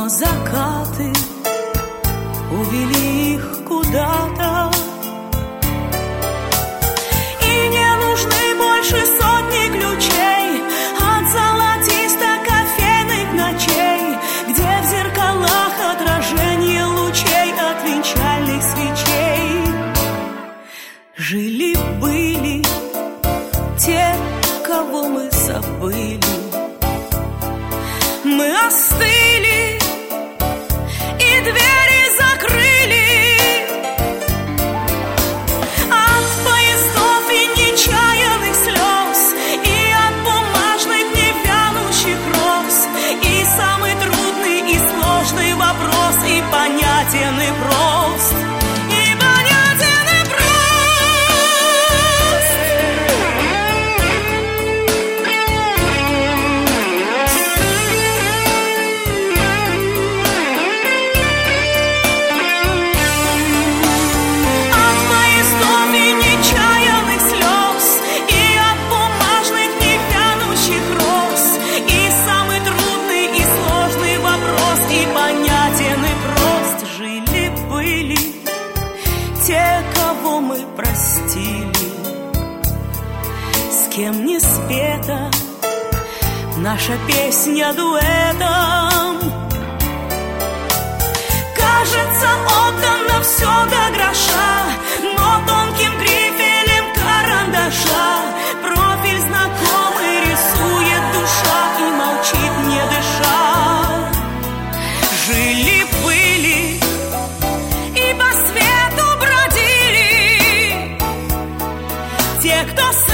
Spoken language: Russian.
закаты увели их куда-то, и не нужны больше сотни ключей от золотисто-кофейных ночей, где в зеркалах отражение лучей от венчальных свечей. Жили-были те, кого мы забыли, мы остыли и двери закрыли. От поездов и нечаянных слез, и от бумажных невянущих роз, и самый трудный и сложный вопрос, и понятен и прост. Те, кого мы простили, с кем не спета наша песня дуэтом. Кажется, отдано все до гроша, но тонким грифелем карандаша профиль знакомый рисует душа и молчит, не дыша. Жили-были и по свету те, кто